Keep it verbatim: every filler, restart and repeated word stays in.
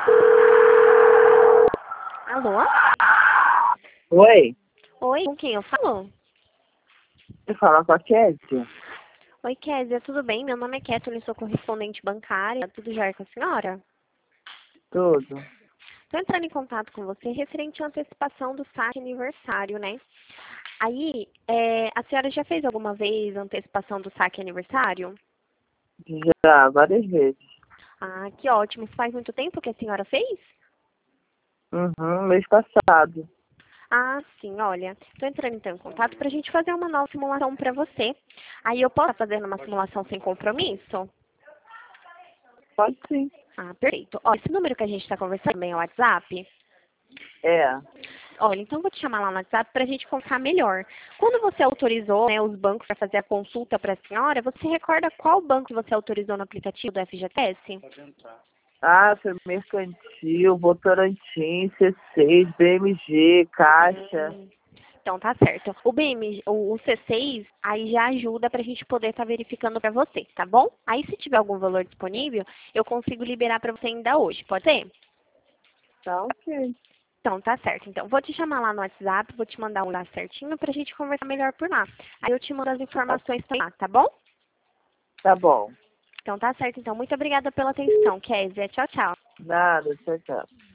Alô? Oi, Oi, com quem eu falo? você fala com a Kézia? Oi, Kézia, tudo bem? Meu nome é Kathleen, sou correspondente bancária. Tudo jóia com a senhora? Tudo. Estou entrando em contato com você referente à antecipação do saque aniversário, né? Aí, é, a senhora já fez alguma vez a antecipação do saque aniversário? Já, várias vezes. Ah, que ótimo. Faz muito tempo que a senhora fez? Uhum, mês passado. Ah, sim, olha, estou entrando então em contato para a gente fazer uma nova simulação para você. Aí eu posso estar fazendo uma simulação sem compromisso? Pode sim. Ah, perfeito. Ó, esse número que a gente está conversando também é o WhatsApp? É. Olha, então eu vou te chamar lá no WhatsApp para a gente conversar melhor. Quando você autorizou, né, os bancos para fazer a consulta para a senhora, você recorda qual banco você autorizou no aplicativo do F G T S? Ah, foi Mercantil, Votorantim, C seis, B M G, Caixa. Hum, então tá certo. O B M, o, o C seis, aí já ajuda para a gente poder estar verificando para você, tá bom? Aí se tiver algum valor disponível, eu consigo liberar para você ainda hoje, pode ser? Tá ok. Então, tá certo. Então, vou te chamar lá no WhatsApp, vou te mandar um lá certinho pra gente conversar melhor por lá. Aí eu te mando as Tá, informações também lá, tá bom? tá bom. Então, tá certo. Então, muito obrigada pela atenção, Kézia. Tchau, tchau. Nada, tchau, tchau.